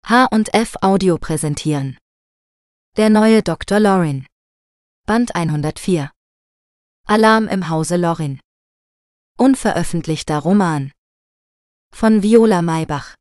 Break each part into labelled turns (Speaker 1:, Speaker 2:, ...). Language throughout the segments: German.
Speaker 1: H&F Audio präsentieren. Der neue Dr. Lorin. Band 104. Alarm im Hause Lorin. Unveröffentlichter Roman. Von Viola Maybach.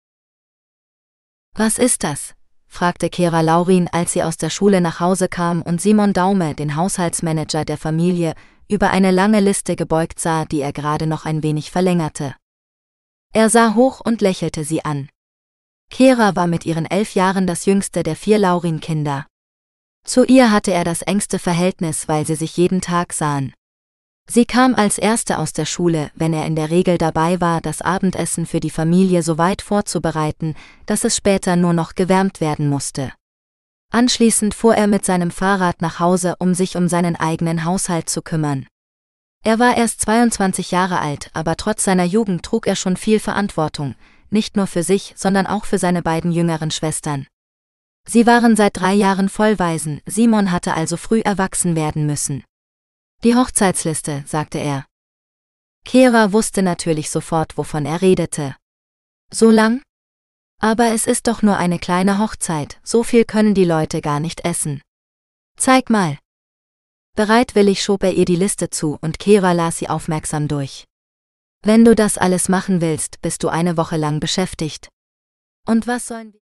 Speaker 1: Was ist das? Fragte Kera Laurin, als sie aus der Schule nach Hause kam und Simon Daume, den Haushaltsmanager der Familie, über eine lange Liste gebeugt sah, die er gerade noch ein wenig verlängerte. Er sah hoch und lächelte sie an. Kera war mit ihren 11 Jahren das jüngste der 4 Laurin-Kinder. Zu ihr hatte er das engste Verhältnis, weil sie sich jeden Tag sahen. Sie kam als Erste aus der Schule, wenn er in der Regel dabei war, das Abendessen für die Familie so weit vorzubereiten, dass es später nur noch gewärmt werden musste. Anschließend fuhr er mit seinem Fahrrad nach Hause, um sich um seinen eigenen Haushalt zu kümmern. Er war erst 22 Jahre alt, aber trotz seiner Jugend trug er schon viel Verantwortung, nicht nur für sich, sondern auch für seine beiden jüngeren Schwestern. Sie waren seit 3 Jahren Vollwaisen, Simon hatte also früh erwachsen werden müssen. Die Hochzeitsliste, sagte er. Kera wusste natürlich sofort, wovon er redete. So lang? Aber es ist doch nur eine kleine Hochzeit, so viel können die Leute gar nicht essen. Zeig mal. Bereitwillig schob er ihr die Liste zu und Kera las sie aufmerksam durch. Wenn du das alles machen willst, bist du eine Woche lang beschäftigt. Und was sollen wir?